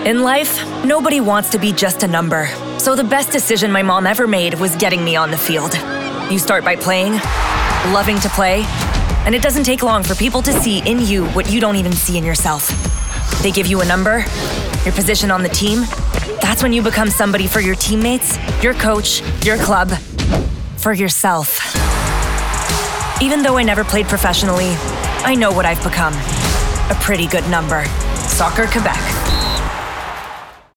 In life, nobody wants to be just a number. So the best decision my mom ever made was getting me on the field. You start by playing, loving to play, and it doesn't take long for people to see in you what you don't even see in yourself. They give you a number, your position on the team. That's when you become somebody for your teammates, your coach, your club, for yourself. Even though I never played professionally, I know what I've become. A pretty good number. Soccer Quebec.